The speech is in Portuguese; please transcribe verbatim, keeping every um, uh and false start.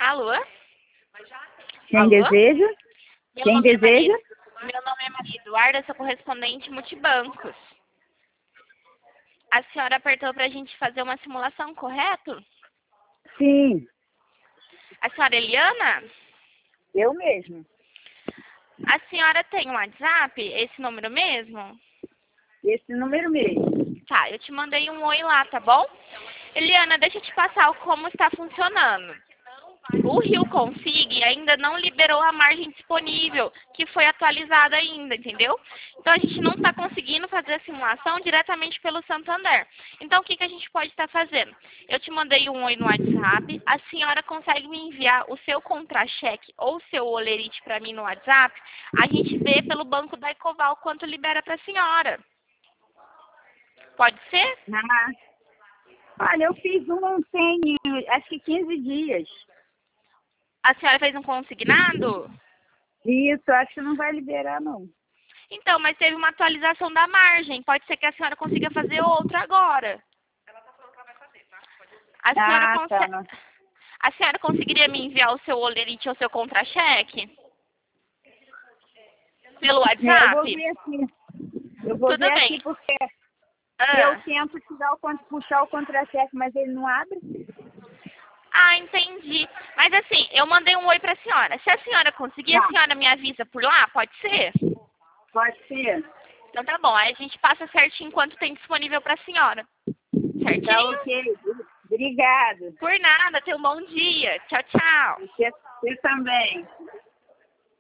Alô? Quem Alô? deseja? Meu Quem nome é deseja? Maria, meu nome é Maria Eduarda, sou correspondente multibancos. A senhora apertou para a gente fazer uma simulação, correto? Sim, A senhora Eliana? eu mesmo. A senhora tem um WhatsApp, esse número mesmo? Esse número mesmo. Tá, eu te mandei um oi lá, tá bom? Eliana, deixa eu te passar como está funcionando. O Rio Config ainda não liberou a margem disponível, que foi atualizada ainda, entendeu? Então a gente não está conseguindo fazer a simulação diretamente pelo Santander. Então o que, que a gente pode estar fazendo? Eu te mandei um oi no WhatsApp, a senhora consegue me enviar o seu contra-cheque ou o seu olerite para mim no WhatsApp, a gente vê pelo banco da Ecoval quanto libera para a senhora. Pode ser? Ah, olha, eu fiz um tem, acho que quinze dias. A senhora fez um consignado? Isso, acho que não vai liberar, não. Então, mas teve uma atualização da margem. Pode ser que a senhora consiga fazer outra agora. A senhora, Ah, tá. conse... a senhora conseguiria me enviar o seu olerite ou seu contra-cheque? Pelo É, eu vou WhatsApp? ver aqui. Eu vou Tudo ver bem. aqui porque Ah. eu tento tirar o, con- puxar o contra-cheque, mas ele não abre. ah, entendi. Mas assim, eu mandei um oi pra senhora. Se a senhora conseguir, a Tá, senhora me avisa por lá? Pode ser? pode ser. Então tá bom. Aí a gente passa certinho quanto tem disponível pra senhora. Tá Certinho? ok. Obrigada. Por nada. Tenha um bom dia. Tchau, tchau. Você, você também.